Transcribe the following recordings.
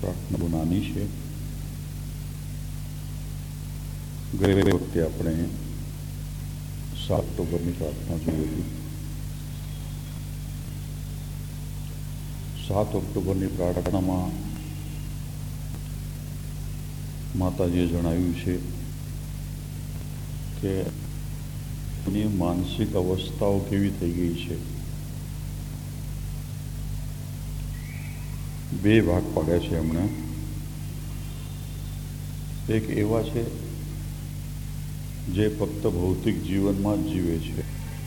પ્રાર્થના બહુ નાની છે. ગઈ વખતે આપણે 7 ઓક્ટોબરની પ્રાર્થના જોઈ હતી. 7 ઓક્ટોબરની પ્રાર્થનામાં માતાજીએ જણાવ્યું છે કે એની માનસિક અવસ્થાઓ કેવી થઈ ગઈ છે. 2 ભાગ પાડ્યા છે એમણે. એક એવા છે જે ફક્ત ભૌતિક જીવનમાં જ જીવે છે.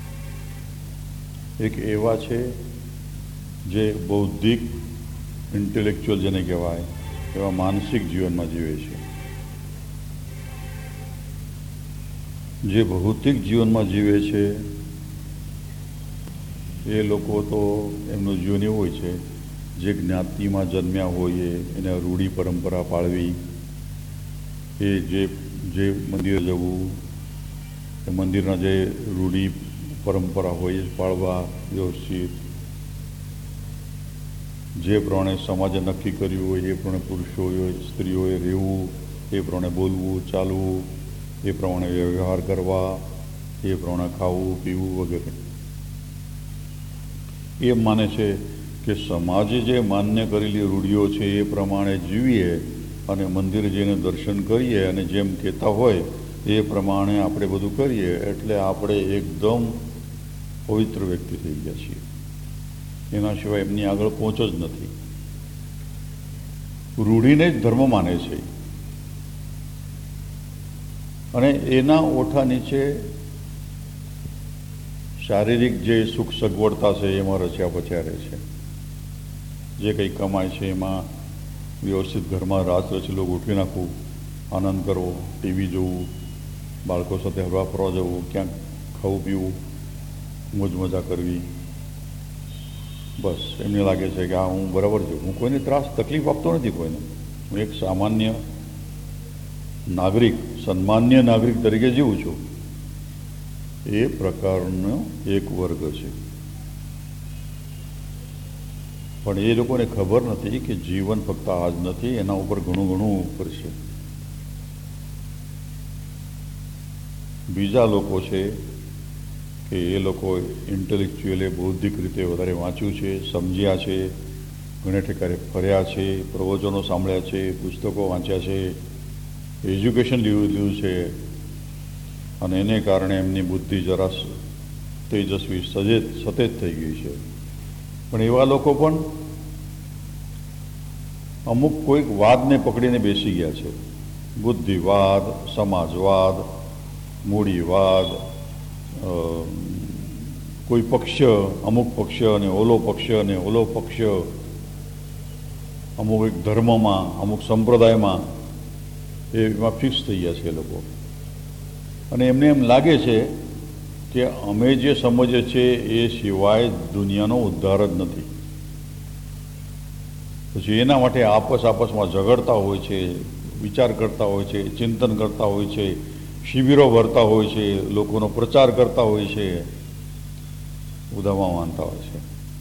એક એવા છે જે બૌદ્ધિક ઇન્ટેલેક્ચ્યુઅલ જેને કહેવાય એવા માનસિક જીવનમાં જીવે છે. જે ભૌતિક જીવનમાં જીવે છે એ લોકો તો એમનું જીવન એવું હોય છે, જે જ્ઞાતિમાં જન્મ્યા હોય એને રૂઢિ પરંપરા પાળવી, એ જે મંદિર જવું, એ મંદિરના જે રૂઢિ પરંપરા હોય એ પાળવા વ્યવસ્થિત, જે પ્રમાણે સમાજે નક્કી કર્યું હોય એ પ્રમાણે પુરુષોએ સ્ત્રીઓએ રહેવું, એ પ્રમાણે બોલવું ચાલવું, એ પ્રમાણે વ્યવહાર કરવા, એ પ્રમાણે ખાવું પીવું વગેરે. એ માને છે કે સમાજે જે માન્ય કરેલી રૂઢિઓ છે એ પ્રમાણે જીવીએ અને મંદિરે જઈને દર્શન કરીએ અને જેમ કહેતા હોય એ પ્રમાણે આપણે બધું કરીએ એટલે આપણે એકદમ પવિત્ર વ્યક્તિ થઈ ગયા છીએ. એના સિવાય એમની આગળ પહોંચ જ નથી. રૂઢિને જ ધર્મ માને છે અને એના ઓઠા નીચે શારીરિક જે સુખ સગવડતા છે એમાં રચ્યા પચ્યા રહે છે. જે કંઈ કમાય છે એમાં વ્યવસ્થિત ઘરમાં રાત રચીલો ગોઠવી નાખવું, આનંદ કરવો, ટીવી જોવું, બાળકો સાથે હરવા ફરવા જવું, ક્યાંક ખાવું પીવું, મોજ મજા કરવી. બસ એમને લાગે છે કે આ હું બરાબર છું, હું કોઈને તકલીફ આપતો નથી કોઈને, હું એક સામાન્ય નાગરિક, સન્માન્ય નાગરિક તરીકે જીવું છું. એ પ્રકારનો એક વર્ગ છે. પણ એ લોકોને ખબર નથી કે જીવન ફક્ત આ જ નથી, એના ઉપર ઘણું ઉપર છે. બીજા લોકો છે કે એ લોકો ઇન્ટેલેક્ચ્યુઅલી બૌદ્ધિક રીતે વધારે વાંચ્યું છે, સમજ્યા છે, ઘણે ઠેકારે ફર્યા છે, પ્રવચનો સાંભળ્યા છે, પુસ્તકો વાંચ્યા છે, એજ્યુકેશન લીધું છે અને એને કારણે એમની બુદ્ધિ જરા તેજસ્વી સતેજ થઈ ગઈ છે. પણ એવા લોકો પણ અમુક કોઈક વાદને પકડીને બેસી ગયા છે. બુદ્ધિવાદ, સમાજવાદ, મૂડીવાદ, કોઈ પક્ષ, અમુક પક્ષ અને ઓલો પક્ષ, અમુક એક ધર્મમાં, અમુક સંપ્રદાયમાં એમાં ફિક્સ થઈ ગયા છે એ લોકો. અને એમને એમ લાગે છે કે અમે જે સમજીએ છીએ એ સિવાય દુનિયાનો ઉદ્ધાર જ નથી. પછી એના માટે આપસમાં ઝઘડતા હોય છે, વિચાર કરતા હોય છે, ચિંતન કરતા હોય છે, શિબિરો ભરતા હોય છે, લોકોનો પ્રચાર કરતા હોય છે, ઉદામાં માનતા હોય છે.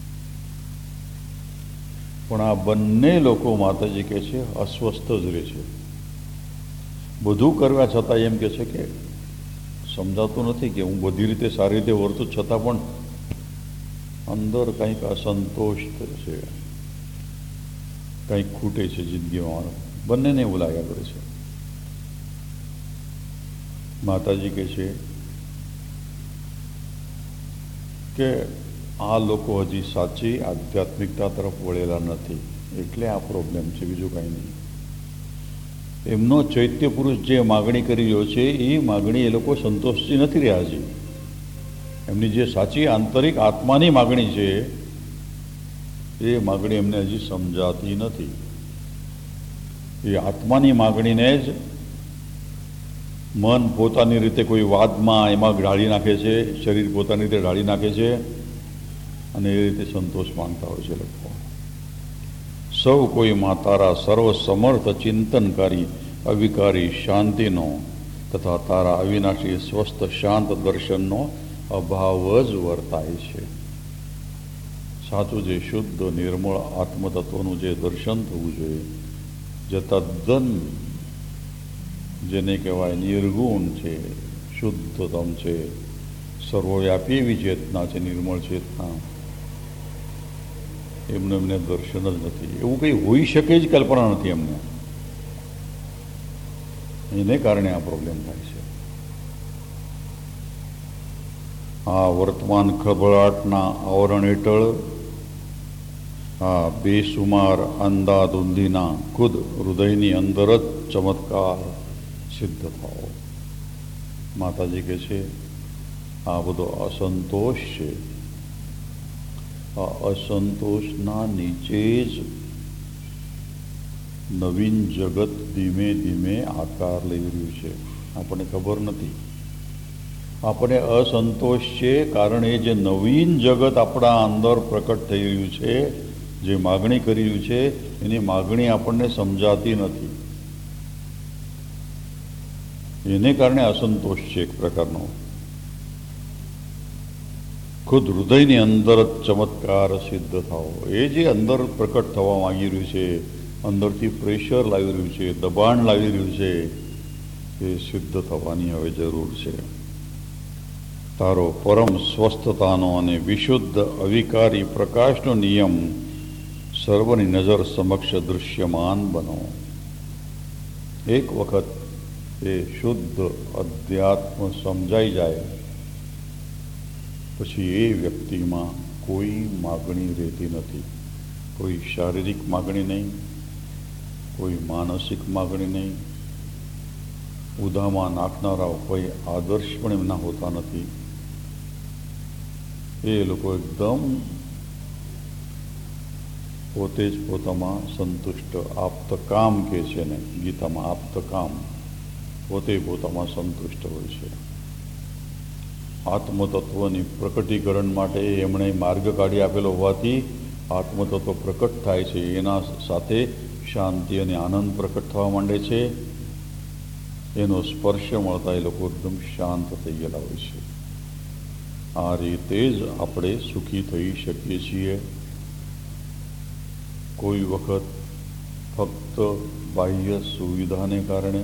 પણ આ બંને લોકો માતાજી કહે છે અસ્વસ્થ જ રહે છે. બધું કરવા છતાં એમ કહે છે કે સમજાતું નથી કે હું બધી રીતે સારી રીતે વર્તું છતાં પણ અંદર કંઈક અસંતોષ છે, કંઈક ખૂટે છે જિંદગીમાં. બંનેને એવું લાગ્યા કરે છે. માતાજી કહે છે કે આ લોકો હજી સાચી આધ્યાત્મિકતા તરફ વળેલા નથી, એટલે આ પ્રોબ્લેમ છે, બીજું કાંઈ નહીં. એમનો ચૈત્ય પુરુષ જે માગણી કરી રહ્યો છે એ માગણી એ લોકો સંતોષી નથી રહ્યા છે. એમની જે સાચી આંતરિક આત્માની માગણી છે એ માગણી એમને હજી સમજાતી નથી. એ આત્માની માગણીને જ મન પોતાની રીતે કોઈ વાદમાં એમાં ઢાળી નાખે છે, શરીર પોતાની રીતે ઢાળી નાખે છે અને એ રીતે સંતોષ માંગતા હોય છે લોકો. સૌ કોઈમાં તારા સર્વસમર્થ ચિંતનકારી અવિકારી શાંતિનો તથા તારા અવિનાશી સ્વસ્થ શાંત દર્શનનો અભાવ જ વર્તાય છે. સાચું જે શુદ્ધ નિર્મળ આત્મતત્વનું જે દર્શન થવું જોઈએ જે તદ્દન જેને કહેવાય નિર્ગુણ છે, શુદ્ધતમ છે, સર્વવ્યાપી એવી ચેતના છે, નિર્મળ ચેતના, એમને દર્શન જ નથી. એવું કંઈ હોઈ શકે જ કલ્પના નથી એમને. એને કારણે આ પ્રોબ્લેમ થાય છે. આ વર્તમાન ખળભળાટના આવરણ હેઠળ આ બેસુમાર અંધાધૂંધીના ખુદ હૃદયની અંદર જ ચમત્કાર સિદ્ધ થાઓ. માતાજી કહે છે આ બધો અસંતોષ છે. આ અસંતોષના નીચે જ નવીન જગત ધીમે ધીમે આકાર લઈ રહ્યું છે. આપણને ખબર નથી. આપણે અસંતોષ છે કારણ એ જે નવીન જગત આપણા અંદર પ્રકટ થઈ રહ્યું છે, જે માગણી કરી રહ્યું છે, એની માગણી આપણને સમજાતી નથી. એને કારણે અસંતોષ છે એક પ્રકારનો. ખુદ હૃદયની અંદર જ ચમત્કાર સિદ્ધ થાઓ. એ જે અંદર પ્રકટ થવા માંગી રહ્યું છે, અંદરથી પ્રેશર લાવી રહ્યું છે, દબાણ લાવી રહ્યું છે, એ સિદ્ધ થવાની હવે જરૂર છે. તારો પરમ સ્વસ્થતાનો અને વિશુદ્ધ અવિકારી પ્રકાશનો નિયમ સર્વની નજર સમક્ષ દૃશ્યમાન બનો. એક વખત એ શુદ્ધ અધ્યાત્મ સમજાઈ જાય પછી એ વ્યક્તિમાં કોઈ માગણી રહેતી નથી. કોઈ શારીરિક માગણી નહીં, કોઈ માનસિક માગણી નહીં. ઉદામાં નાખનારાઓ કોઈ આદર્શ પણ એમના હોતા નથી. એ લોકો એકદમ પોતે જ પોતામાં સંતુષ્ટ, આપ્તકામ કહે છે ને ગીતામાં, આપ્તકામ, પોતે પોતામાં સંતુષ્ટ હોય છે. આત્મતત્વની પ્રકટીકરણ માટે એમણે માર્ગ કાઢી આપેલો હોવાથી આત્મતત્વ પ્રકટ થાય છે. એના સાથે શાંતિ અને આનંદ પ્રકટ થવા માંડે છે. એનો સ્પર્શ મળતા એ લોકો એકદમ શાંત થઈ ગયેલા હોય છે. આ રીતે જ આપણે સુખી થઈ શકીએ છીએ. કોઈ વખત ફક્ત બાહ્ય સુવિધાને કારણે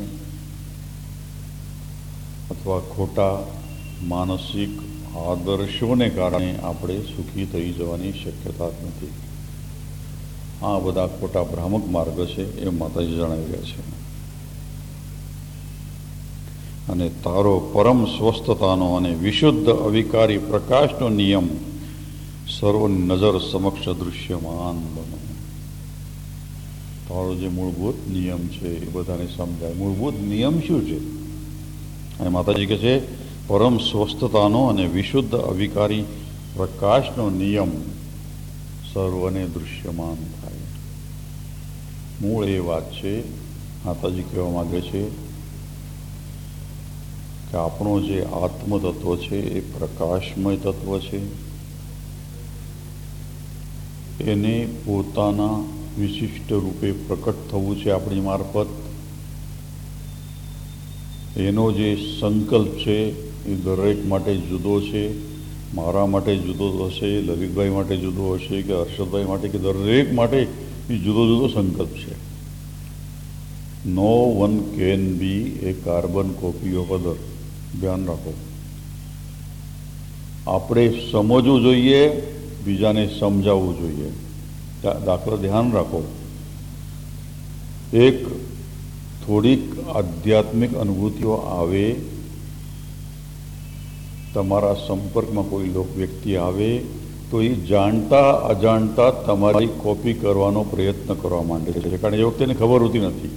અથવા ખોટા માનસિક આદર્શોને કારણે આપણે સુખી થઈ જવાની શક્યતા જ નથી. આ બધા ખોટા ભ્રામક માર્ગ છે એમ માતાજી જણાવી રહ્યા છે. અને તારો પરમ સ્વસ્થતાનો અને વિશુદ્ધ અવિકારી પ્રકાશનો નિયમ સર્વની નજર સમક્ષ દૃશ્યમાન બનો. તારો જે મૂળભૂત નિયમ છે એ બધાને સમજાય. મૂળભૂત નિયમ શું છે? અને માતાજી કહે છે પરમ સ્વસ્થતાનો અને વિશુદ્ધ અવિકારી પ્રકાશનો નિયમ સર્વને દૃશ્યમાન થાય. મૂળ એ વાત છે. માતાજી કહેવા માગે છે કે આપણો જે આત્મતત્વ છે એ પ્રકાશમય તત્વ છે. એને પોતાના વિશિષ્ટ રૂપે પ્રકટ થવું છે આપણી મારફત. એનો જે સંકલ્પ છે એ દરેક માટે જુદો છે. મારા માટે જુદો હશે, લલિતભાઈ માટે જુદો હશે, કે હર્ષદભાઈ માટે, કે દરેક માટે એ જુદો જુદો સંકલ્પ છે. No one can be a carbon copy of other. ધ્યાન રાખો. આપણે સમજવું જોઈએ, બીજાને સમજાવવું જોઈએ. દાખલા ધ્યાન રાખો. એક થોડીક આધ્યાત્મિક અનુભૂતિઓ આવે, તમારા સંપર્કમાં કોઈ વ્યક્તિ આવે તો એ જાણતા અજાણતા તમારી કોપી કરવાનો પ્રયત્ન કરવા માંડે છે. કારણ એ વખતે એને ખબર હોતી નથી.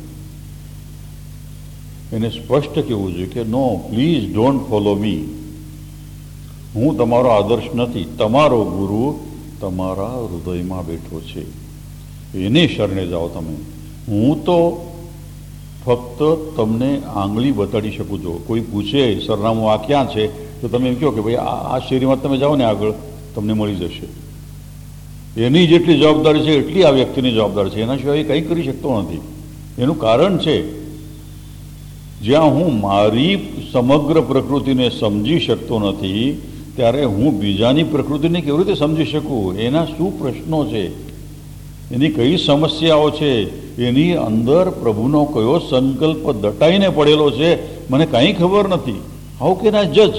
એને સ્પષ્ટ કહેવું જોઈએ કે no, please don't follow me. હું તમારો આદર્શ નથી. તમારો ગુરુ તમારા હૃદયમાં બેઠો છે, એને શરણે જાઓ તમે. હું તો ફક્ત તમને આંગળી બતાડી શકું છું. કોઈ પૂછે સરનામું આ ક્યાં છે તો તમે એમ કહો કે ભાઈ આ શેરીમાં તમે જાઓ ને આગળ તમને મળી જશે. એની જેટલી જવાબદારી છે એટલી આ વ્યક્તિની જવાબદારી છે. એના સિવાય કંઈ કરી શકતો નથી. એનું કારણ છે જ્યાં હું મારી સમગ્ર પ્રકૃતિને સમજી શકતો નથી ત્યારે હું બીજાની પ્રકૃતિને કેવી રીતે સમજી શકું? એના શું પ્રશ્નો છે એની કઈ સમસ્યાઓ છે, એની અંદર પ્રભુનો કયો સંકલ્પ દટાઈને પડેલો છે, મને કાંઈ ખબર નથી. હાઉ કેન આઈ જજ?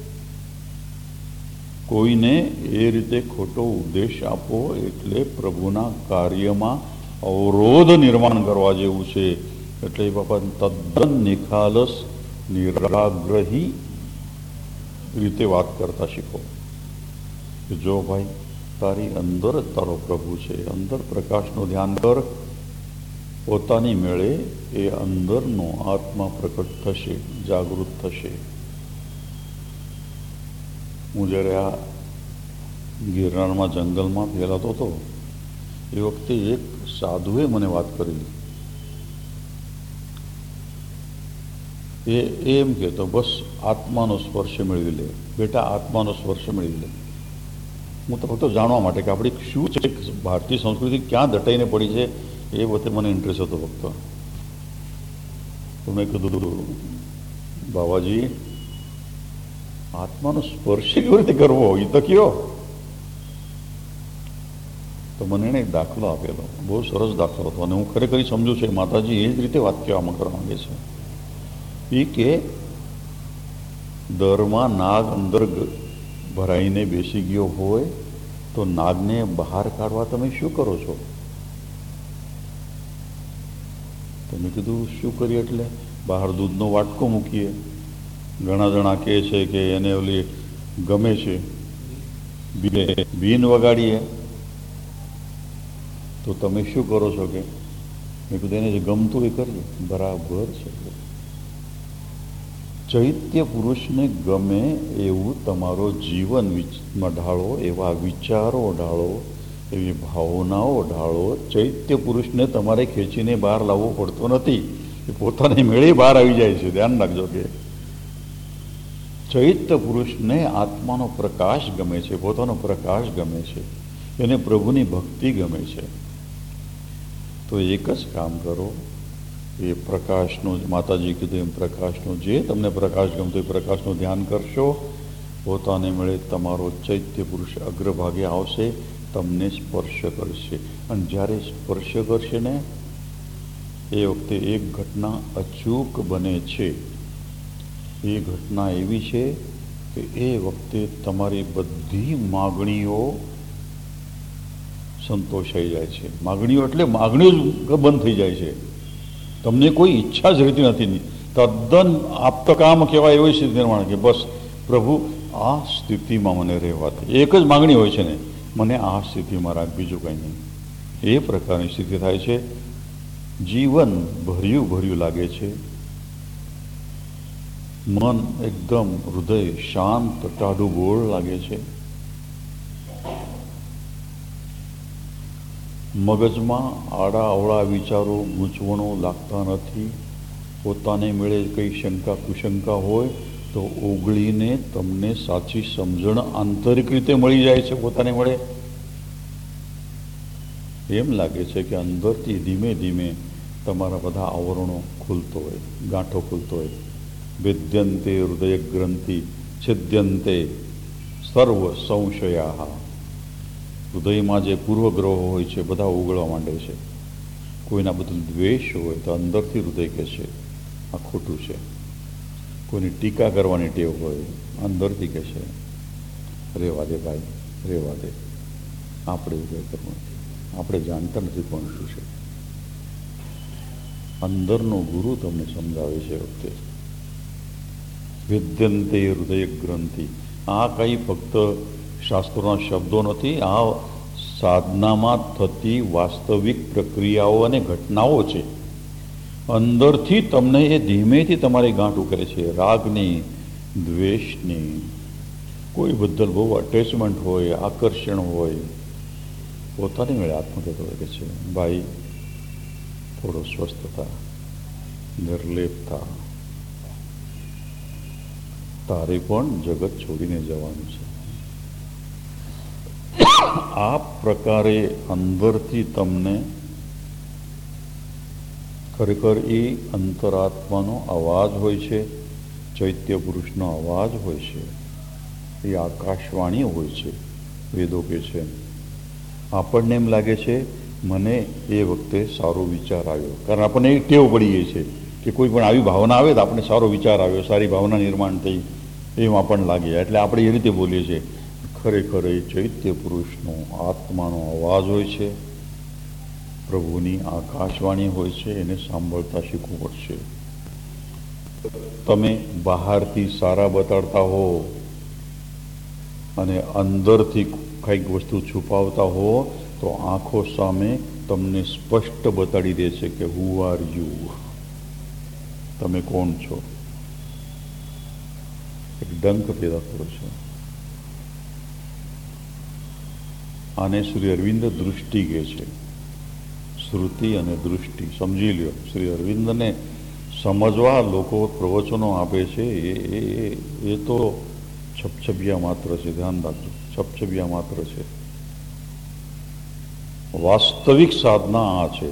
કોઈને એ રીતે ખોટો ઉપદેશ આપો એટલે પ્રભુના કાર્યમાં અવરોધ નિર્માણ કરવા જેવું છે. એટલે બાપા તદ્દન નિખાલસ નિરાગ્રહી રીતે વાત કરતા શીખો કે જો ભાઈ તારી અંદર જ તારો પ્રભુ છે, અંદર પ્રકાશનું ધ્યાન કર, પોતાની મેળે એ અંદરનો આત્મા પ્રકટ થશે, જાગૃત થશે. હું જ્યારે આ ગિરનારમાં જંગલમાં ફેલાતો હતો એ વખતે એક સાધુએ મને વાત કરેલી. એ એમ કહેતો, બસ આત્માનો સ્પર્શ મેળવી લે બેટા, આત્માનો સ્પર્શ મેળવી લે. હું તો ફક્ત જાણવા માટે કે આપણી શું છે, ભારતીય સંસ્કૃતિ ક્યાં દટાઈને પડી છે, એ વખતે મને ઇન્ટરેસ્ટ હતો ફક્ત. તો મેં કીધું, બાબાજી આત્માનો સ્પર્શ કેવી રીતે કરવો એ તો કયો. તો મને એને એક દાખલો આપેલો, બહુ સરસ દાખલો હતો, અને હું ખરેખર સમજુ છું માતાજી એ જ રીતે વાત કહેવામાં કરવા માંગે છે. એ કે દરમાં નાગ અંદર ભરાઈને બેસી ગયો હોય તો નાગને બહાર કાઢવા તમે શું કરો છો? તમે કીધું શું કરીએ? એટલે બહાર દૂધનો વાટકો મૂકીએ. ઘણા જણા કહે છે કે એને ઓલી ગમે છે બીન વગાડીએ. તો તમે શું કરો છો? કે મેં કીધું એને જે ગમતું એ કરીએ. બરાબર છે. ચૈત્ય પુરુષને ગમે એવું તમારો જીવનમાં ઢાળો, એવા વિચારો ઢાળો, એવી ભાવનાઓ ઢાળો. ચૈત્ય પુરુષને તમારે ખેંચીને બહાર લાવવો પડતો નથી, એ પોતાની મેળે બહાર આવી જાય છે. ધ્યાન રાખજો કે ચૈત્ય પુરુષને આત્માનો પ્રકાશ ગમે છે, પોતાનો પ્રકાશ ગમે છે, એને પ્રભુની ભક્તિ ગમે છે. તો એક જ કામ કરો, એ પ્રકાશનું, માતાજી કીધું એમ પ્રકાશનું, જે તમને પ્રકાશ ગમતો એ પ્રકાશનું ધ્યાન કરશો. પોતાને મળે તમારો ચૈત્ય પુરુષ અગ્રભાગે આવશે, તમને સ્પર્શ કરશે. અને જ્યારે સ્પર્શ કરશે ને એ વખતે એક ઘટના અચૂક બને છે. એ ઘટના એવી છે કે એ વખતે તમારી બધી માગણીઓ સંતોષાઈ જાય છે. માગણીઓ એટલે માગણીઓ જ બંધ થઈ જાય છે. તમને કોઈ ઈચ્છા જ રહેતી નથી. તદ્દન આપ્તકામ કહેવાય એવી સ્થિતિ નિર્માણ કે બસ પ્રભુ આ સ્થિતિમાં મને રહેવા દે. એક જ માગણી હોય છે ને, મને આ સ્થિતિમાં રાખ, બીજું કંઈ નહીં. એ પ્રકારની સ્થિતિ થાય છે. જીવન ભર્યું ભર્યું લાગે છે. મન એકદમ, હૃદય શાંત ટાઢું બોળ લાગે છે. મગજમાં આડા અવળા વિચારો ગૂંચવણો લાગતા નથી. પોતાને મેળે કંઈ શંકા કુશંકા હોય તો ઓગળીને તમને સાચી સમજણ આંતરિક રીતે મળી જાય છે. પોતાને મળે એમ લાગે છે કે અંદરથી ધીમે ધીમે તમારા બધા આવરણો ખુલતો હોય, ગાંઠો ખુલતો હોય. ભેદ્યંતે હૃદય ગ્રંથિ છિદ્યંતે સર્વ સંશયા. હૃદયમાં જે પૂર્વગ્રહો હોય છે બધા ઉગળવા માંડે છે. કોઈના બધું દ્વેષ હોય તો અંદરથી હૃદય કહે છે આ ખોટું છે. કોઈની ટીકા કરવાની ટેવ હોય અંદરથી કહે છે રેવા દે ભાઈ, રેવા દે, આપણે ઉદય કરવું નથી, આપણે જાણતા નથી કોણ શું છે. અંદરનો ગુરુ તમને સમજાવે છે વખતે વિદ્યંતે હૃદય ગ્રંથિ. આ કંઈ ફક્ત શાસ્ત્રોના શબ્દો નથી, આ સાધનામાં થતી વાસ્તવિક પ્રક્રિયાઓ અને ઘટનાઓ છે. અંદરથી તમને એ ધીમેથી તમારી ગાંઠ ઉકરે છે. રાગની, દ્વેષની, કોઈ બદલ બહુ અટેચમેન્ટ હોય, આકર્ષણ હોય, પોતાની મેળે આત્મકથા કરે છે ભાઈ થોડો સ્વસ્થતા, નિર્લેપતા, તારે પણ જગત છોડીને જવાનું છે. આ પ્રકારે અંદરથી તમને ખરેખર એ અંતરાત્માનો અવાજ હોય છે, ચૈત્ય પુરુષનો અવાજ હોય છે, એ આકાશવાણી હોય છે. વેદો કે છે આપણને એમ લાગે છે મને એ વખતે સારો વિચાર આવ્યો. કારણ આપણને એક ટેવ પડી ગઈ છે કે કોઈ પણ આવી ભાવના આવે તો આપણે સારો વિચાર આવ્યો, સારી ભાવના નિર્માણ થઈ, એમ આપણને લાગે. એટલે આપણે એ રીતે બોલીએ છીએ. ખરેખર એ ચૈત્ય પુરુષનો આત્માનો અવાજ હોય છે, પ્રભુની આકાશવાણી હોય છે, એને સાંભળતા શીખવું પડશે. તમે બહારથી સારા બતાડતા હો અને અંદરથી કંઈક વસ્તુ છુપાવતા હો તો આંખો સામે તમને સ્પષ્ટ બતાડી દે છે કે હુ આર યુ, તમે કોણ છો. એક ડંક પેદા કરો છો. આને શ્રી અરવિંદ દૃષ્ટિ કહે છે. શ્રુતિ અને દૃષ્ટિ સમજી લ્યો. શ્રી અરવિંદને સમજવા લોકો પ્રવચનો આપે છે એ તો છપછપિયા માત્ર છે. ધ્યાન રાખજો, છપછપિયા માત્ર છે. વાસ્તવિક સાધના આ છે.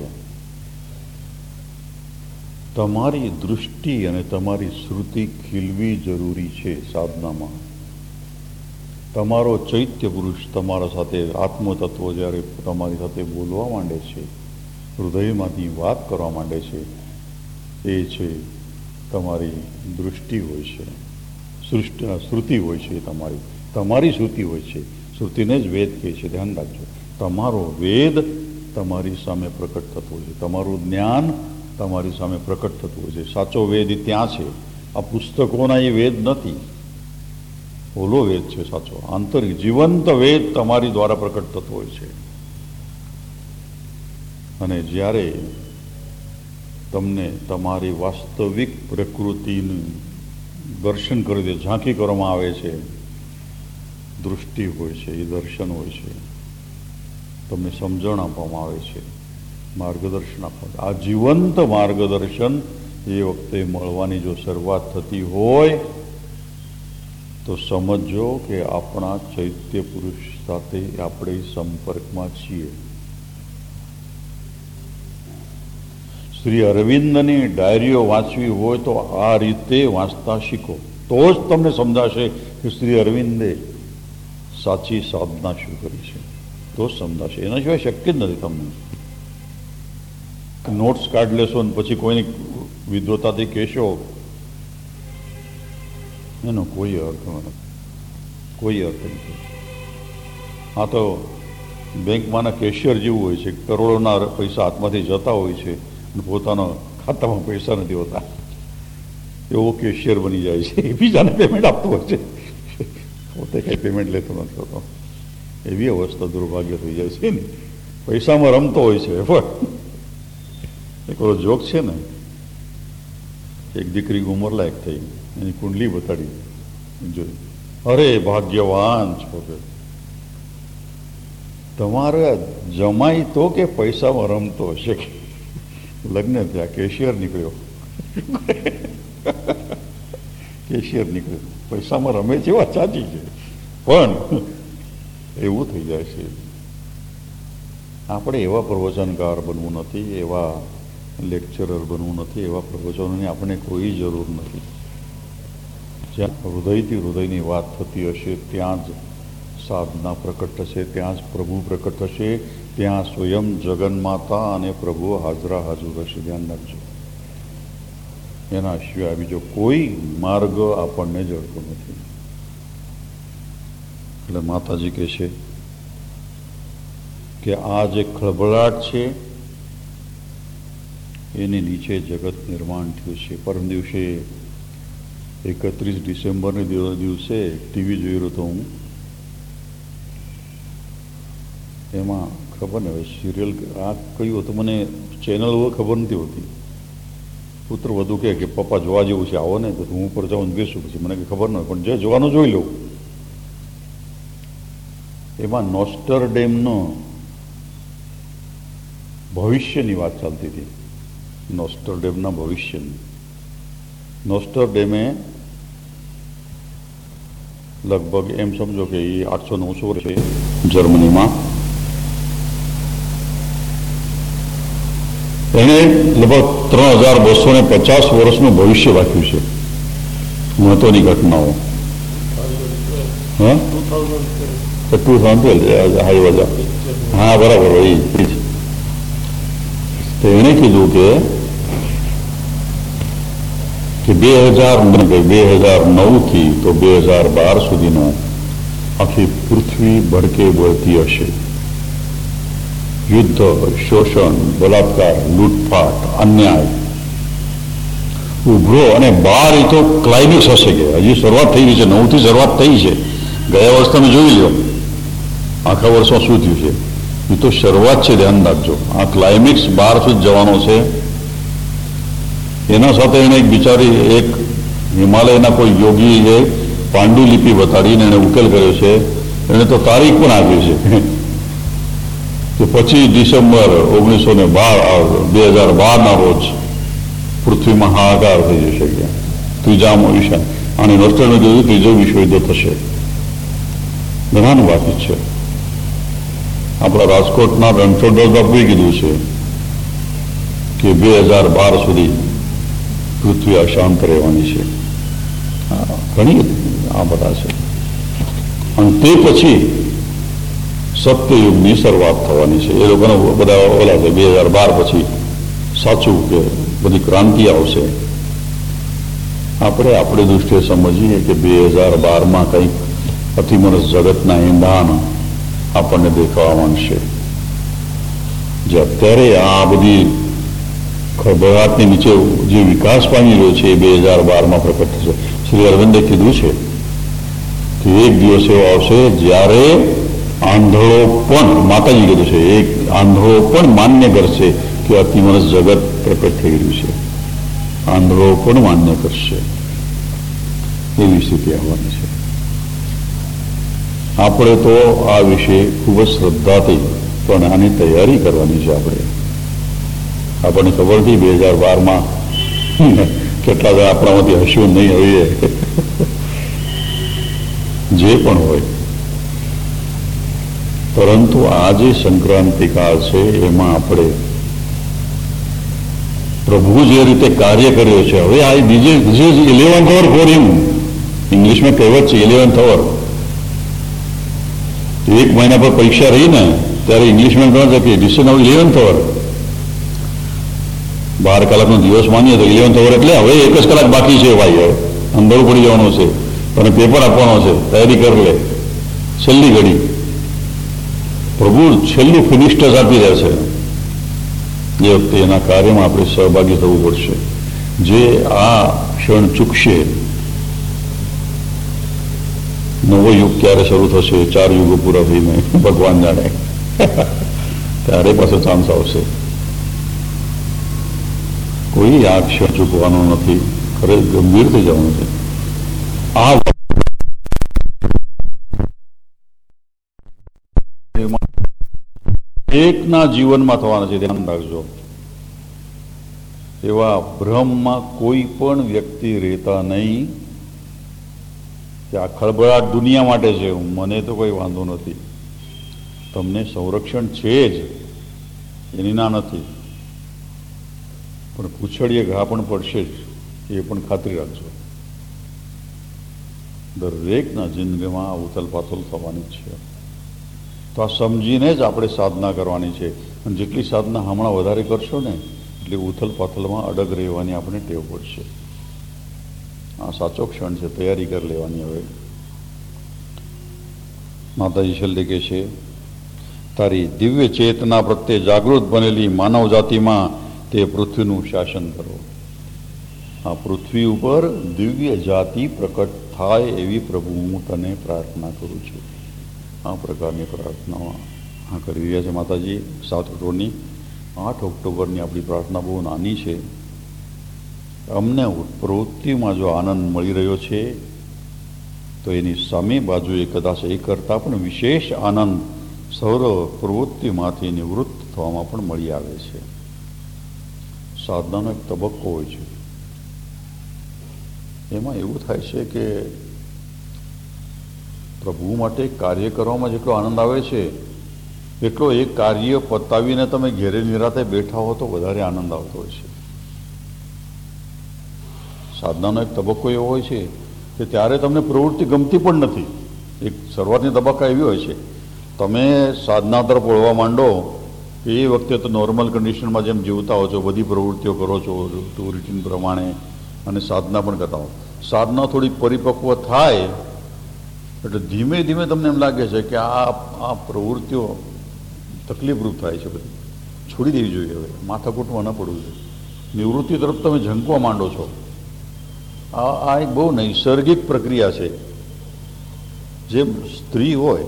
તમારી દૃષ્ટિ અને તમારી શ્રુતિ ખીલવી જરૂરી છે સાધનામાં. તમારો ચૈત્ય પુરુષ તમારા સાથે આત્મતત્વ જ્યારે તમારી સાથે બોલવા માંડે છે, હૃદયમાંથી વાત કરવા માંડે છે, એ છે તમારી દૃષ્ટિ હોય છે, શ્રુતિ હોય છે. તમારી શ્રુતિ હોય છે. શ્રુતિને જ વેદ કહે છે. ધ્યાન રાખજો. તમારો વેદ તમારી સામે પ્રકટ થતો હોય છે. તમારું જ્ઞાન તમારી સામે પ્રકટ થતું હોય છે. સાચો વેદ ત્યાં છે. આ પુસ્તકોના એ વેદ નથી, ઓલો વેદ છે સાચો. આંતરિક જીવંત વેદ તમારી દ્વારા પ્રકટ થતો હોય છે. અને જ્યારે તમને તમારી વાસ્તવિક પ્રકૃતિનું દર્શન કરી દે, ઝાંખી કરવામાં આવે છે, દૃષ્ટિ હોય છે, એ દર્શન હોય છે. તમને સમજણ આપવામાં આવે છે, માર્ગદર્શન આપવામાં. આ જીવંત માર્ગદર્શન એ વખતે મળવાની જો શરૂઆત થતી હોય તો સમજો કે આપણા ચૈત્ય પુરુષ સાથે આપણે સંપર્કમાં છીએ. શ્રી અરવિંદની ડાયરીઓ વાંચવી હોય તો આ રીતે વાંચતા શીખો, તો જ તમને સમજાશે કે શ્રી અરવિંદે સાચી સાધના શું કરી છે. તો જ સમજાશે. એના સિવાય શક્ય જ નથી. તમને નોટ્સ કાઢી લેશો અને પછી કોઈની વિદ્વતાથી કહેશો, એનો કોઈ અર્થ નથી. કોઈ અર્થ નથી. આ તો બેંકમાંના કેશિયર જેવું હોય છે. કરોડોના પૈસા હાથમાંથી જતા હોય છે અને પોતાના ખાતામાં પૈસા નથી હોતા. એવો કેશિયર બની જાય છે. એ બીજાને પેમેન્ટ આપતો હોય છે, પોતે કંઈ પેમેન્ટ લેતો નથી હોતો. એવી અવસ્થા દુર્ભાગ્ય થઈ જાય છે ને. પૈસામાં રમતો હોય છે. પણ એક ઓલો જોક છે ને, એક દીકરી ઉંમરલાયક થઈ, એની કુંડલી બતાડી જોઈ. અરે ભાગ્યવાન છો કે તમારા જમાઈ તો કે પૈસામાં રમતો હશે. લગ્ન થયા, કેશિયર નીકળ્યો. કેશિયર નીકળ્યો, પૈસામાં રમે છે, વાત સાચી છે, પણ એવું થઈ જાય છે. આપણે એવા પ્રવચનકાર બનવું નથી, એવા લેક્ચરર બનવું નથી, એવા પ્રવચનોની આપણે કોઈ જરૂર નથી. જ્યાં હૃદયથી હૃદયની વાત થતી હશે ત્યાં જ સાધના પ્રકટ થશે, ત્યાં જ પ્રભુ પ્રકટ થશે, ત્યાં સ્વયં જગન્માતા અને પ્રભુ હાજરા હાજર હશે. ધ્યાન રાખજો. એના સિવાય બીજો કોઈ માર્ગ આપણને જડતો નથી. એટલે માતાજી કહે છે કે આ જે ખળભળાટ છે એની નીચે જગત નિર્માણ થયું છે. પરમ દિવસે 31 ડિસેમ્બરને દિવસે ટીવી જોઈ રહ્યો હતો હું. એમાં ખબર ને હવે સિરિયલ આ કયું હતું, મને ચેનલ ખબર નથી હોતી. પુત્ર વધુ કહે કે પપ્પા જોવા જેવું છે, આવો ને. તો હું ઉપર જાઉં બેસું, પછી મને ખબર ન હોય, પણ જે જોવાનું જોઈ લઉં. એમાં નોસ્ટરડેમનો ભવિષ્યની વાત ચાલતી હતી. નોસ્ટરડેમના ભવિષ્યની. નોસ્ટરડેમે લગભગ એમ સમજો કે એ 800-900 વર્ષે જર્મનીમાં એણે લગભગ 3250 વર્ષનું ભવિષ્ય રાખ્યું છે. મહત્વની ઘટનાઓ. હા 2012 હા બરાબર. એ તો એણે કીધું કે 2009થી તો 2012 સુધીનો આખી પૃથ્વી ભડકે બળતી હશે. યુદ્ધ, શોષણ, બલાત્કાર, લૂંટફાટ, અન્યાય, ઉભરો અને 12 એ તો ક્લાઇમેક્સ હશે. કે હજી શરૂઆત થઈ ગઈ છે, 9થી શરૂઆત થઈ છે. ગયા વર્ષ તમે જોઈ લો આખા વર્ષમાં શું થયું છે. એ તો શરૂઆત છે, ધ્યાન રાખજો. આ ક્લાઇમેક્સ 12 સુધી જવાનો છે. એના સાથે એને એક બિચારી એક હિમાલયના કોઈ યોગીએ પાંડુલિપિ બતાડીને એને ઉકેલ કર્યો છે. એને તો તારીખ પણ આપી છે કે 25 ડિસેમ્બર 2012ના રોજ પૃથ્વીમાં હાહાકાર થઈ જશે. ત્રીજામાં વિષય આની નોસ્ટ્રેડમે કીધું ત્રીજો વિશ્વયુદ્ધ થશે. ઘણાનું બાકી છે. આપણા રાજકોટના રણછોડદાસ બાપુએ કીધું છે કે 2012 સુધી પૃથ્વી અશાંત રહેવાની છે. ઘણી આ બધા છે. અને તે પછી સત્યયુગની શરૂઆત થવાની છે. એ લોકોને બધા ઓલા છે 2012 પછી સાચું કે બધી ક્રાંતિ આવશે. આપણે આપણી દૃષ્ટિએ સમજીએ કે 2012માં કંઈક અતિમનસ જગતના ઈંડાણ આપણને દેખાવા માંડશે. જે અત્યારે આ બધી ખળભળાટની નીચે જે વિકાસ પામી રહ્યો છે એ 2012માં પ્રકટ થશે. શ્રી અરવિંદે કીધું છે કે એક દિવસ એવો આવશે જ્યારે આંધળો પણ, માતાજી કીધું છે, એક આંધળો પણ માન્ય કરશે કે અતિમનસ જગત પ્રકટ થઈ રહ્યું છે. આંધળો પણ માન્ય કરશે એવી સ્થિતિ આવવાની છે. આપણે તો આ વિશે ખૂબ જ શ્રદ્ધાથી પણ આની તૈયારી કરવાની છે. આપણને ખબર હતી 2012માં કેટલા બધા આપણામાંથી હસ્યું નહીં હોઈએ. જે પણ હોય, પરંતુ આ જે સંક્રાંતિકાળ છે એમાં આપણે પ્રભુ જે રીતે કાર્ય કર્યો છે. હવે આ બીજે 11th hour for him, ઇંગ્લિશમાં કહેવત છે 11th hour. એક મહિના પર પરીક્ષા રહી ને ત્યારે ઇંગ્લિશમાં કહે છે કે this is now 11th hour. 12 કલાકનો દિવસ માનીએ તો 11th hour એટલે હવે 1 જ કલાક બાકી છે. ભાઈ હવે અંધારું પડી જવાનું છે અને પેપર આપવાનો છે, તૈયારી કરી લે. છેલ્લી ઘડી પ્રભુ છેલ્લું ફિનિશ ટચ આપી દે છે. એ વખતે એના કાર્યમાં આપણે સહભાગી થવું પડશે. જે આ ક્ષણ ચૂકશે, નવો યુગ ક્યારે શરૂ થશે, 4 યુગો પૂરા થઈને ભગવાન જાણે, ત્યારે પાછો ચાન્સ આવશે. કોઈ આ ક્ષણ ચૂકવાનો નથી. ખરે ગંભીર થઈ જવાનું છે. આ એકના જીવનમાં થવાના છે, ધ્યાન રાખજો. એવા ભ્રમમાં કોઈ પણ વ્યક્તિ રહેતા નહીં કે આ ખળભળાટ દુનિયા માટે છે, મને તો કોઈ વાંધો નથી. તમને સંરક્ષણ છે જ, એની ના નથી, પણ પૂછડીએ ઘા પણ પડશે જ, એ પણ ખાતરી રાખજો. દરેકના જિંદગીમાં ઉથલ પાથલ થવાની જ છે. તો આ સમજીને જ આપણે સાધના કરવાની છે. અને જેટલી સાધના હમણાં વધારે કરશો ને એટલે ઉથલ પાથલમાં અડગ રહેવાની આપણે ટેવ પડશે. આ સાચો ક્ષણ છે, તૈયારી કરી લેવાની. હવે માતાજી છેલ્લે કહે છે, તારી દિવ્ય ચેતના પ્રત્યે જાગૃત બનેલી માનવ જાતિમાં તે પૃથ્વીનું શાસન કરો. આ પૃથ્વી ઉપર દિવ્ય જાતિ પ્રકટ થાય એવી પ્રભુ હું તને પ્રાર્થના કરું છું. આ પ્રકારની પ્રાર્થનાઓ આ કરી રહ્યા છે માતાજી. 7 ઓક્ટોબરની 8 ઓક્ટોબરની આપણી પ્રાર્થના બહુ નાની છે. અમને પ્રવૃત્તિમાં જો આનંદ મળી રહ્યો છે તો એની સામે બાજુએ કદાચ એ કરતાં પણ વિશેષ આનંદ સૌર પ્રવૃત્તિમાંથી નિવૃત્ત થવામાં પણ મળી આવે છે. સાધનાનો એક તબક્કો હોય છે. એમાં એવું થાય છે કે પ્રભુ માટે કાર્ય કરવામાં જેટલો આનંદ આવે છે એટલો એ કાર્ય પતાવીને તમે ઘેરે નિરાતે બેઠા હો તો વધારે આનંદ આવતો હોય છે. સાધનાનો એક તબક્કો એવો હોય છે કે ત્યારે તમને પ્રવૃત્તિ ગમતી પણ નથી. એક શરૂઆતની તબક્કા એવી હોય છે, તમે સાધના તરફ વળવા માંડો એ વખતે તો નોર્મલ કન્ડિશનમાં જેમ જીવતા હો છો, બધી પ્રવૃત્તિઓ કરો છો રૂટીન પ્રમાણે, અને સાધના પણ કરતા હો. સાધના થોડી પરિપક્વ થાય એટલે ધીમે ધીમે તમને એમ લાગે છે કે આ પ્રવૃત્તિઓ તકલીફરૂપ થાય છે, બધી છોડી દેવી જોઈએ, હવે માથાકૂટમાં ન પડવું જોઈએ, નિવૃત્તિ તરફ તમે ઝંકવા માંડો છો. આ એક બહુ નૈસર્ગિક પ્રક્રિયા છે. જેમ સ્ત્રી હોય,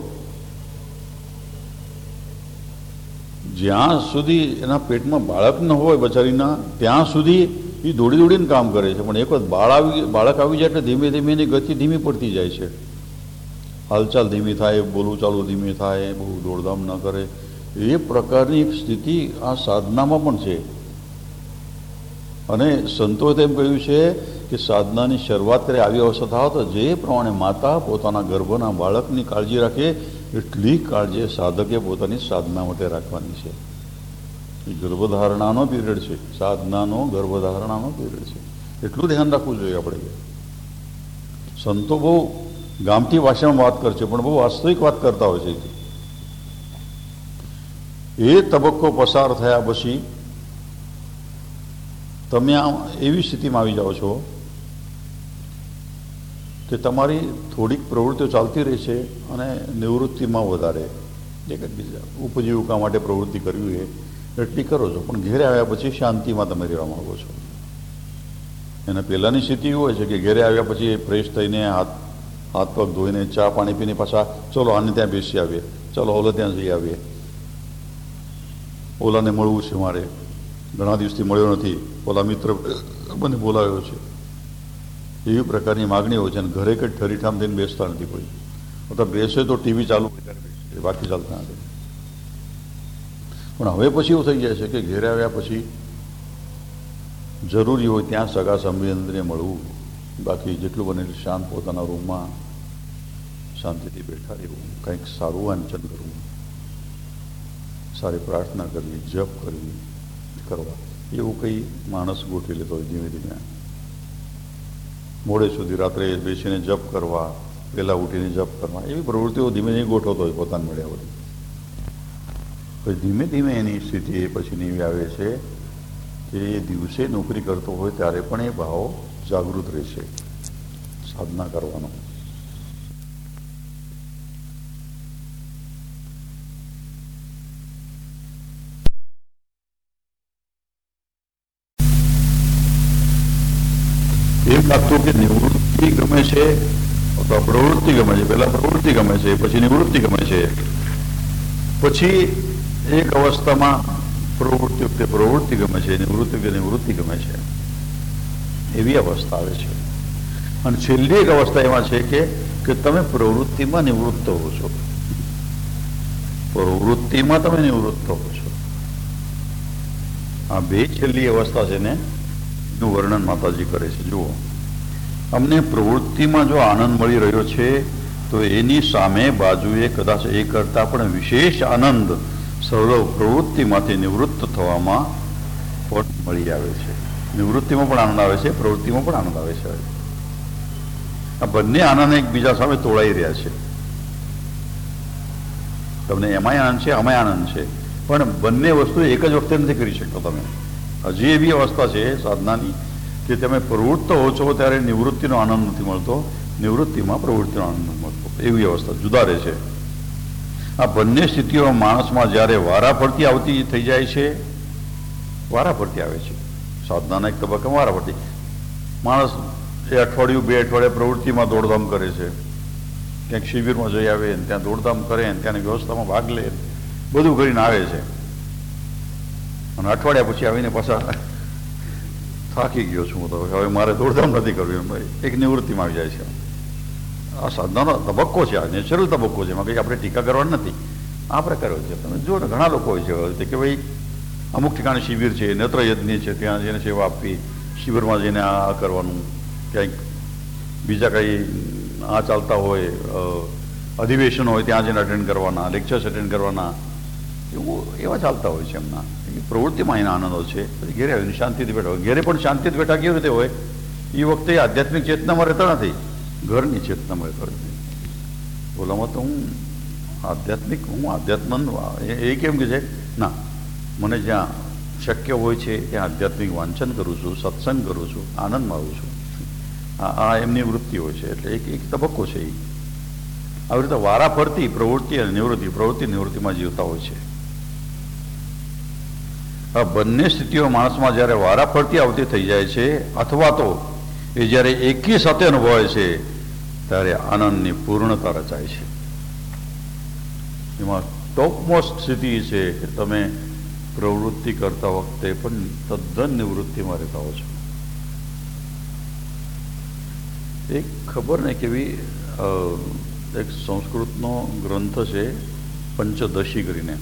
જ્યાં સુધી એના પેટમાં બાળક ન હોય બચારીના, ત્યાં સુધી એ દોડી દોડીને કામ કરે છે, પણ એક વખત બાળક આવી જાય એટલે ધીમે ધીમે એની ગતિ ધીમી પડતી જાય છે, હાલચાલ ધીમી થાય, બોલવું ચાલવું ધીમે થાય, બહુ દોડધામ ન કરે. એ પ્રકારની એક સ્થિતિ આ સાધનામાં પણ છે. અને સંતોએ તેમ કહ્યું છે કે સાધનાની શરૂઆત કરે આવી અવસ્થા થાવ તો જે પ્રમાણે માતા પોતાના ગર્ભના બાળકની કાળજી રાખે એટલી કાળજી સાધકે પોતાની સાધના માટે રાખવાની છે. એ ગર્ભધારણાનો પીરિયડ છે, સાધનાનો ગર્ભધારણાનો પીરિયડ છે. એટલું ધ્યાન રાખવું જોઈએ આપણે. સંતો બહુ ગામઠી ભાષામાં વાત કરશે, પણ બહુ વાસ્તવિક વાત કરતા હોય છે. એ તબક્કો પસાર થયા પછી તમે એવી સ્થિતિમાં આવી જાઓ છો કે તમારી થોડીક પ્રવૃત્તિઓ ચાલતી રહે છે અને નિવૃત્તિમાં વધારે એક બીજા ઉપજીવિકા માટે પ્રવૃત્તિ કરવી એ એટલી કરો છો, પણ ઘેરે આવ્યા પછી શાંતિમાં તમે રહેવા માંગો છો. એને પહેલાંની સ્થિતિ હોય છે કે ઘેરે આવ્યા પછી ફ્રેશ થઈને હાથ પગ ધોઈને ચા પાણી પીને પાછા ચલો આને ત્યાં બેસી આવીએ, ચલો ઓલે ત્યાં જઈ આવીએ, ઓલાને મળવું છે, મારે ઘણા દિવસથી મળ્યો નથી, ઓલા મિત્ર મને બોલાવ્યો છે, એવી પ્રકારની માગણી હોય છે. અને ઘરે કંઈ ઠરીઠામ થઈને બેસતા નથી કોઈ, અથવા બેસે તો ટીવી ચાલુ કરે, બાકી ચાલતા નથી. પણ હવે પછી એવું થઈ જાય છે કે ઘેરે આવ્યા પછી જરૂરી હોય ત્યાં સગા સંબંધીને મળવું, બાકી જેટલું બને શાંત પોતાના રૂમમાં શાંતિથી બેઠા રહેવું, કંઈક સારું વાંચન કરવું, સારી પ્રાર્થના કરવી, જપ કરવી કરવા, એવું કંઈ માણસ ગોઠવી લેતો હોય. ધીમે ધીમે મોડે સુધી રાત્રે બેસીને જપ કરવા, પહેલાં ઉઠીને જપ કરવા, એવી પ્રવૃત્તિઓ ધીમે ધીમે ગોઠવતો હોય પોતાને મળ્યા વળી. પછી ધીમે ધીમે એની સ્થિતિ એ પછી એવી આવે છે કે એ દિવસે નોકરી કરતો હોય ત્યારે પણ એ ભાવ જાગૃત રહે છે સાધના કરવાનો. એમ લાગતું કે નિવૃત્તિ ગમે છે અથવા પ્રવૃત્તિ ગમે છે, પહેલા પ્રવૃત્તિ ગમે છે, પછી નિવૃત્તિ ગમે છે, પછી એક અવસ્થામાં પ્રવૃત્તિ વખતે પ્રવૃત્તિ ગમે છે, નિવૃત્તિ વખતે નિવૃત્તિ ગમે છે, એવી અવસ્થા આવે છે. અને છેલ્લી એક અવસ્થા એમાં છે કે તમે પ્રવૃત્તિમાં નિવૃત્ત હો છો, પ્રવૃત્તિમાં તમે નિવૃત્ત હો છો. આ બે છેલ્લી અવસ્થા છે ને નું વર્ણન માતાજી કરે છે. જુઓ, અમને પ્રવૃત્તિમાં જો આનંદ મળી રહ્યો છે તો એની સામે બાજુએ કદાચ એ કરતાં પણ વિશેષ આનંદ સર્વ પ્રવૃત્તિમાંથી નિવૃત્ત થવામાં પણ મળી આવે છે. નિવૃત્તિમાં પણ આનંદ આવે છે, પ્રવૃત્તિમાં પણ આનંદ આવે છે. આ બંને આનંદ એકબીજા સામે તોળાઈ રહ્યા છે. તમને એમાંય આનંદ છે, આમાંય આનંદ છે, પણ બંને વસ્તુ એક જ વખતે નથી કરી શકતો તમે. હજી એવી અવસ્થા છે સાધનાની કે તમે પ્રવૃત્ત હો છો ત્યારે નિવૃત્તિનો આનંદ નથી મળતો, નિવૃત્તિમાં પ્રવૃત્તિનો આનંદ નથી મળતો, એવી અવસ્થા જુદા રહે છે. આ બંને સ્થિતિઓ માણસમાં જ્યારે વારાફરતી આવતી થઈ જાય છે, વારાફરતી આવે છે સાધનાના એક તબક્કામાં વારાફરતી. માણસ એ અઠવાડિયું બે અઠવાડિયે પ્રવૃત્તિમાં દોડધામ કરે છે, ક્યાંક શિબિરમાં જઈ આવે ને ત્યાં દોડધામ કરે ને ત્યાંની વ્યવસ્થામાં ભાગ લે, બધું કરીને આવે છે. અને અઠવાડિયા પછી આવીને પાછા થાકી ગયો છું તો હવે મારે દોડધામ નથી કરવી, એક નિવૃત્તિમાં આવી જાય છે. આ સાધનાનો તબક્કો છે, આ નેચરલ તબક્કો છે, એમાં કંઈ આપણે ટીકા કરવાની નથી. આ પ્રકારે હોય છે. તમે જુઓ ને ઘણા લોકો હોય છે કે ભાઈ અમુક ઠેકાણે શિબિર છે, નેત્ર યજ્ઞ છે, ત્યાં જઈને સેવા આપવી, શિબિરમાં જઈને આ કરવાનું, ક્યાંક બીજા કંઈ આ ચાલતા હોય અધિવેશન હોય ત્યાં જઈને અટેન્ડ કરવાના, લેક્ચર્સ અટેન્ડ કરવાના, એવું એવા ચાલતા હોય છે એમના. પ્રવૃત્તિમાં એના આનંદો છે. પછી ઘેરે આવીને શાંતિથી બેઠા હોય. ઘેરે પણ શાંતિથી બેઠા કેવી રીતે હોય? એ વખતે આધ્યાત્મિક ચેતનામાં રહેતા નથી, ઘરની ચેતનામાં રહેતા નથી. બોલામાં તો હું આધ્યાત્મ એ કેમ કે છે ના મને જ્યાં શક્ય હોય છે ત્યાં આધ્યાત્મિક વાંચન કરું છું, સત્સંગ કરું છું, આનંદ માણું છું. આ એમની વૃત્તિ હોય છે. એટલે એક તબક્કો છે એ. આવી રીતે વારા ફરતી પ્રવૃત્તિ અને નિવૃત્તિ, પ્રવૃત્તિ નિવૃત્તિમાં જીવતા હોય છે. આ બંને સ્થિતિઓ માણસમાં જ્યારે વારા ફરતી આવતી થઈ જાય છે, અથવા તો એ જ્યારે એકી સાથે અનુભવાય છે, ત્યારે આનંદની પૂર્ણતા રચાય છે. એમાં ટોપમોસ્ટ સ્થિતિ છે કે તમે પ્રવૃત્તિ કરતા વખતે પણ તદ્દન નિવૃત્તિમાં રહેતા હો છો. એક ખબર નહીં કેવી એક સંસ્કૃતનો ગ્રંથ છે પંચદશી કરીને,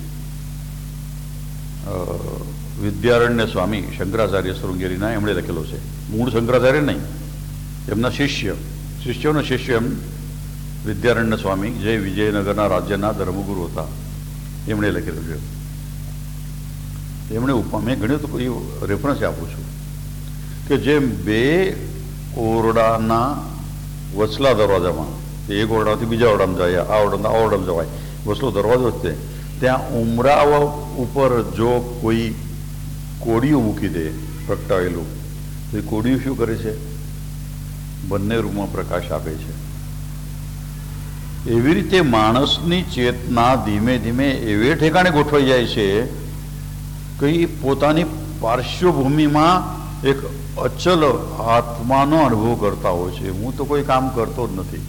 વિદ્યારણ્ય સ્વામી શંકરાચાર્ય શૃંગેરીના એમણે લખેલો છે. મૂળ શંકરાચાર્ય નહીં, એમના શિષ્યોનો શિષ્ય એમ વિદ્યારણ્ય સ્વામી, જે વિજયનગરના રાજ્યના ધર્મગુરુ હતા, એમણે લખેલું છે. એમણે મેં ઘણી તો કોઈ રેફરન્સ આપું છું કે જેમ બે ઓરડાના વચલા દરવાજામાં, એક ઓરડાથી બીજા ઓરડામાં જાય, આ ઓરડામાં જવાય, વચલો દરવાજો જ છે, ત્યાં ઉમરા ઉપર જો કોઈ કોડિયું મૂકી દે પ્રગટાવેલું, તો એ કોડિયું શું કરે છે? બંને રૂમમાં પ્રકાશ આપે છે. એવી રીતે માણસની ચેતના ધીમે ધીમે એવે ઠેકાણે ગોઠવાઈ જાય છે કે પોતાની પાર્શ્વભૂમિમાં એક અચલ આત્માનો અનુભવ કરતા હોય છે. હું તો કોઈ કામ કરતો જ નથી,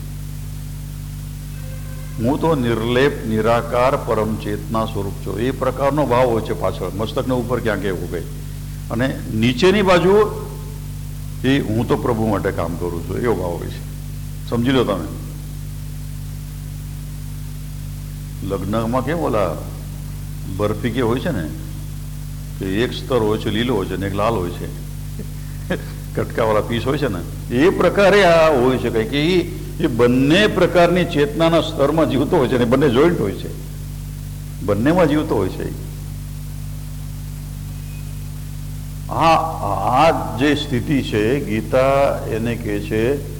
હું તો નિર્લેપ નિરાકાર પરમ ચેતના સ્વરૂપ છું, એ પ્રકારનો ભાવ હોય છે પાછળ, મસ્તકને ઉપર ક્યાંક એવું ગઈ. અને નીચેની બાજુ એ હું તો પ્રભુ માટે કામ કરું છું, એવો ભાવ હોય છે. સમજી લો તમે. લગ્નમાં કેમ ઓલા બરફી કે હોય છે ને, કે એક સ્તર હોય છે લીલો હોય છે ને એક લાલ હોય છે, કટકાવાળા પીસ હોય છે ને, એ પ્રકારે આ હોય છે કંઈ કે એ બંને પ્રકારની ચેતનાના સ્તરમાં જીવતો હોય છે ને બંને જોઈન્ટ હોય છે, બંનેમાં જીવતો હોય છે. આ જે સ્થિતિ છે, ગીતા એને કહે છે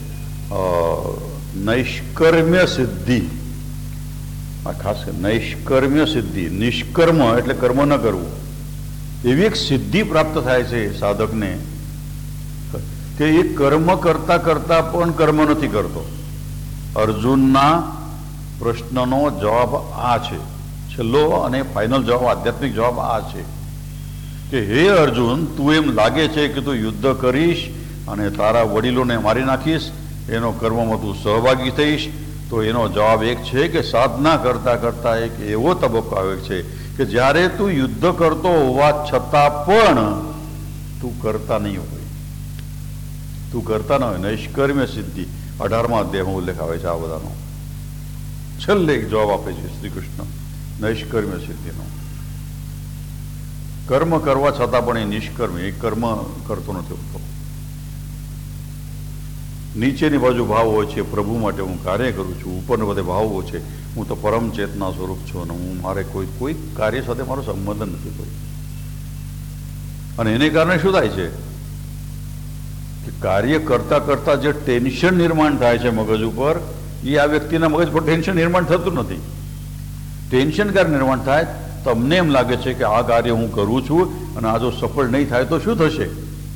નૈષ્કર્મ્ય સિદ્ધિ. ખાસ નૈષ્કર્મ્ય સિદ્ધિ, નિષ્કર્મ એટલે કર્મ ન કરવું, એવી એક સિદ્ધિ પ્રાપ્ત થાય છે સાધકને કે એ કર્મ કરતા કરતા પણ કર્મ નથી કરતો. અર્જુનના પ્રશ્નનો જવાબ આ છે, છેલ્લો અને ફાઇનલ જવાબ, આધ્યાત્મિક જવાબ આ છે કે હે અર્જુન, તું એમ લાગે છે કે તું યુદ્ધ કરીશ અને તારા વડીલોને મારી નાખીશ, એનો કર્મમાં તું સહભાગી થઈશ, તો એનો જવાબ એક છે કે સાધના કરતા કરતા એક એવો તબક્કો આવે છે કે જ્યારે તું યુદ્ધ કરતો હોવા છતાં પણ તું કરતા નહીં હોય, તું કરતા ન હોય. નૈષ્કર્મ્ય સિદ્ધિ 18મા અધ્યાયમાં ઉલ્લેખ આવે છે આ બધાનો. છેલ્લે એક જવાબ આપે છે શ્રી કૃષ્ણ નૈષ્કર્મ્ય સિદ્ધિનો. કર્મ કરવા છતાં પણ એ નિષ્કર્મ, એ કર્મ કરતો નથી હોતો. નીચેની બાજુ ભાવ હોય છે પ્રભુ માટે હું કાર્ય કરું છું, ઉપરને બધે ભાવો છે હું તો પરમ ચેતના સ્વરૂપ છું અને હું મારે કોઈ કાર્ય સાથે મારો સંબંધ નથી કોઈ. અને એને કારણે શું થાય છે કે કાર્ય કરતા કરતા જે ટેન્શન નિર્માણ થાય છે મગજ ઉપર, એ આ વ્યક્તિના મગજ પર ટેન્શન નિર્માણ થતું નથી. ટેન્શન ક્યારે નિર્માણ થાય? તમને એમ લાગે છે કે આ કાર્ય હું કરું છું અને આ જો સફળ નહીં થાય તો શું થશે,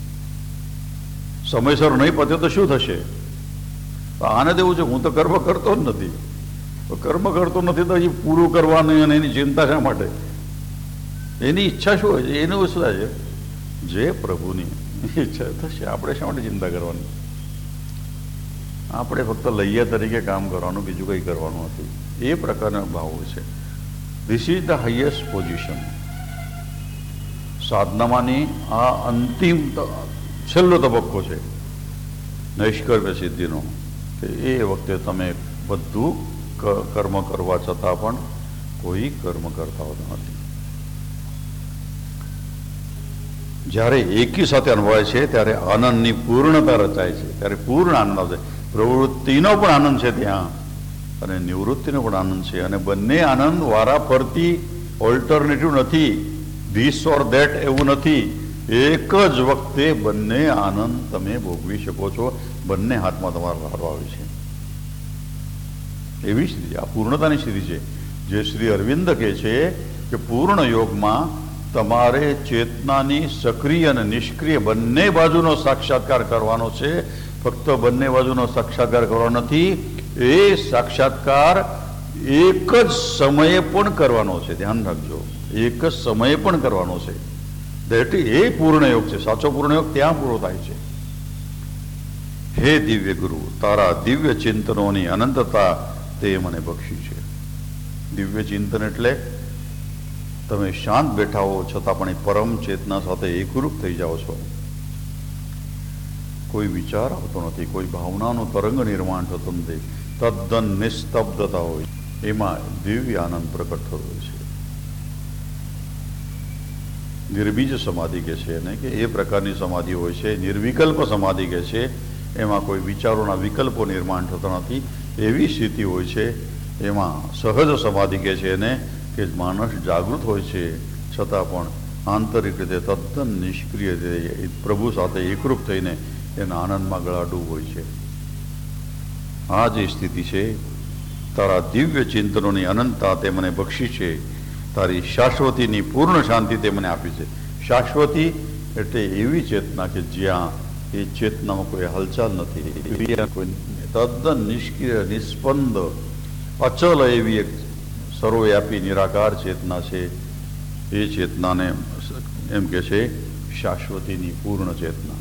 સમયસર નહીં પતે તો શું થશે. આને દેવું છે હું તો કર્મ કરતો જ નથી, કર્મ કરતો નથી તો એ પૂરું કરવાનું અને એની ચિંતા શા માટે? એની ઈચ્છા શું હોય છે? એનું શું થાય છે? જે પ્રભુની ઈચ્છા થશે. આપણે શા માટે ચિંતા કરવાની? આપણે ફક્ત લૈયા તરીકે કામ કરવાનું, બીજું કંઈ કરવાનું નથી. એ પ્રકારના ભાવો છે. This is the highest position. સાધનામાંની આ અંતિમ છેલ્લો તબક્કો છે નૈષ્કર્મ્ય સિદ્ધિનો, કે એ વખતે તમે બધું કર્મ કરવા છતાં પણ કોઈ કર્મ કરતા હોતા નથી. જ્યારે એકી સાથે અનુભવાય છે ત્યારે આનંદની પૂર્ણતા રચાય છે, ત્યારે પૂર્ણ આનંદ આવશે. પ્રવૃત્તિનો પણ આનંદ છે ત્યાં અને નિવૃત્તિનો પણ આનંદ છે, અને બંને આનંદ વારા ફરતી ઓલ્ટરનેટિવ નથી, ધીસ ઓર ધેટ એવું નથી. એક જ વખતે બંને આનંદ તમે ભોગવી શકો છો, બંને હાથમાં તમારા લાડો આવે છે. એવી સ્થિતિ આ પૂર્ણતાની સ્થિતિ છે જે શ્રી અરવિંદ કહે છે કે પૂર્ણ યોગમાં તમારે ચેતનાની સક્રિય અને નિષ્ક્રિય બંને બાજુનો સાક્ષાત્કાર કરવાનો છે. ફક્ત બંને બાજુનો સાક્ષાત્કાર કરવાનો નથી, એ સાક્ષાત્કાર એક જ સમયે પણ કરવાનો છે. ધ્યાન રાખજો, એક જ સમયે પણ કરવાનો છે. એ પૂર્ણયોગ છે. સાચો પૂર્ણયોગ ત્યાં પૂરો થાય છે. હે દિવ્ય ગુરુ, તારા દિવ્ય ચિંતનોની અનંતતા તે મને બક્ષી છે. દિવ્ય ચિંતન એટલે તમે શાંત બેઠા હો છતાં પણ એ પરમ ચેતના સાથે એકરૂપ થઈ જાઓ છો. કોઈ વિચાર આવતો નથી, કોઈ ભાવનાનો તરંગ નિર્માણ થતો નથી, તદ્દન નિસ્તબ્ધતા હોય, એમાં દિવ્ય આનંદ પ્રકટ થતો હોય છે. નિર્બીજ સમાધિ કહે છે એને, કે એ પ્રકારની સમાધિ હોય છે. નિર્વિકલ્પ સમાધિ કહે છે, એમાં કોઈ વિચારોના વિકલ્પો નિર્માણ થતા નથી, એવી સ્થિતિ હોય છે. એમાં સહજ સમાધિ કહે છે એને, કે માણસ જાગૃત હોય છે છતાં પણ આંતરિક રીતે તદ્દન નિષ્ક્રિય રીતે પ્રભુ સાથે એકરૂપ થઈને એના આનંદમાં ગળાડૂબ હોય છે. આ જે સ્થિતિ છે, તારા દિવ્ય ચિંતનોની અનંતતા તે મને બક્ષી છે. તારી શાશ્વતીની પૂર્ણ શાંતિ તે મને આપી છે. શાશ્વતી એટલે એવી ચેતના કે જ્યાં એ ચેતનામાં કોઈ હલચાલ નથી, કોઈ તદ્દન નિષ્ક્રિય, નિસ્પંદ, અચલ એવી એક સર્વવ્યાપી નિરાકાર ચેતના છે. એ ચેતનાને એમ કે છે શાશ્વતીની પૂર્ણ ચેતના.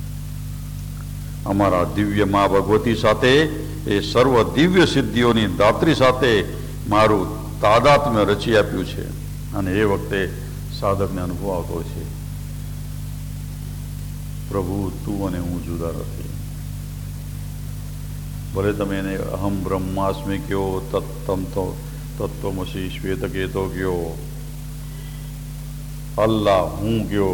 અમારા દિવ્ય મા ભગવતી સાથે, એ સર્વ દિવ્ય સિદ્ધિઓની દાત્રી સાથે મારું તાદાત્મ્ય રચી આપ્યું છે. અને એ વખતે સાધકને અનુભવ આવતો છે, પ્રભુ તું અને હું જુદા નથી. ભલે તમે એને અહમ બ્રહ્માસ્મિ કયો, તત્વમસી શ્વેતકેતો કયો, અલ્લાહ હું કયો.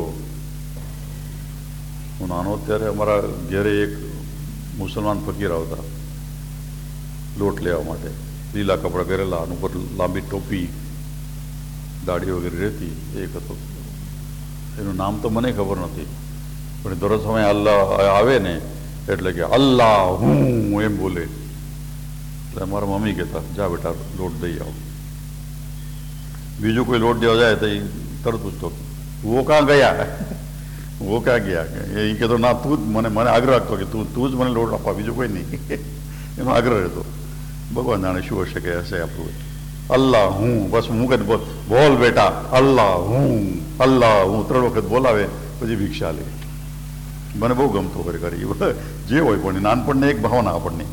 હું નાનો ત્યારે અમારા ઘેરે એક મુસલમાન ફકીર આવતા લોટ લેવા માટે. લીલા કપડાં પહેરેલા, આનું પર લાંબી ટોપી, દાઢી વગેરે રહેતી. એક હતો, એનું નામ તો મને ખબર નથી, પણ દરરોજ સમય અલ્લાહ આવે ને એટલે કે અલ્લાહ હું એમ બોલે. એટલે અમારા મમ્મી કહેતા, જા બેટા લોટ દઈ આવો. બીજું કોઈ લોટ દેવા જાય તો એ તરત પૂછતો, વો કાં ગયા, વો ક્યાં ગયા. એ કહેતો, ના તું જ મને આગ્રહ રાખતો કે તું જ મને લોટ આપવા, બીજું કોઈ નહીં. એનો આગ્રહ રહેતો. ભગવાન જાણે શું હશે કે હશે આપણું. અલ્લાહ હું, બસ હું કઈ બોલ બેટા અલ્લાહ હું, અલ્લાહ હું 3 વખત બોલાવે પછી ભિક્ષા લે. મને બહુ ગમતો ખરેખર. જે હોય પણ નાનપણને એક ભાવના આપણને,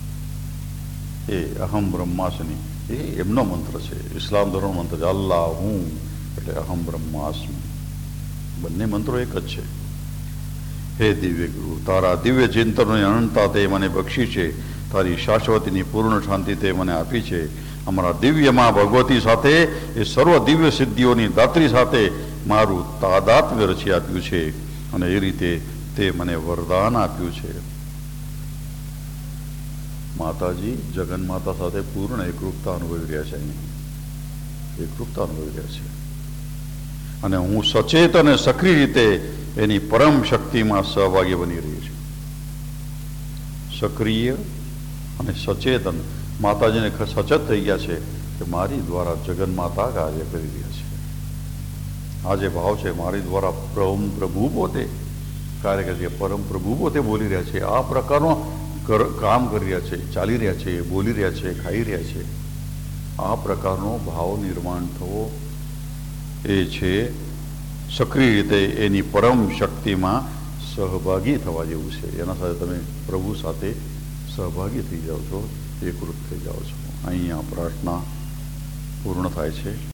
એ અહમ બ્રહ્માસ્મિ, એ એમનો મંત્ર છે. ઇસ્લામ ધર્મનો મંત્ર છે અલ્લાહ હું એટલે અહમ બ્રહ્માસ્મિ. બંને મંત્રો એક જ છે. હે દિવ્ય ગુરુ, તારા દિવ્ય ચિંતનોની અનંતતા તે મને બક્ષી છે. તારી શાશ્વતીની પૂર્ણ શાંતિ તે મને આપી છે. અમારા દિવ્યમાં ભગવતી સાથે, એ સર્વ દિવ્ય સિદ્ધિઓની દાત્રી સાથે મારું તાદાત્મ્ય રચી આપ્યું છે. અને એ રીતે તે મને વરદાન આપ્યું છે. માતાજી જગન્માતા સાથે પૂર્ણ એકરૂપતા અનુભવી રહ્યા છે. અહીંયા એકરૂપતા અનુભવી રહ્યા છે. અને હું સચેત અને સક્રિય રીતે એની પરમ શક્તિમાં સહભાગી બની રહી છું. સક્રિય અને સચેતન માતાજીને સચેત થઈ ગયા છે કે મારી દ્વારા જગન્માતા કાર્ય કરી રહ્યા છે. આ જે ભાવ છે, મારી દ્વારા પરમ પ્રભુ પોતે કાર્ય કરી રહ્યા, પરમ પ્રભુ પોતે બોલી રહ્યા છે. આ પ્રકારનો કામ કરી રહ્યા છે, ચાલી રહ્યા છે, બોલી રહ્યા છે, ખાઈ રહ્યા છે. આ પ્રકારનો ભાવ નિર્માણ થવો એ છે સક્રિય રીતે એની પરમ શક્તિમાં સહભાગી થવા જેવું છે. એના સાથે તમે પ્રભુ સાથે સહભાગી થઈ જાઓ છો, એકરૂપ થઈ જાઓ છો. અહીંયા પ્રાર્થના પૂર્ણ થાય છે.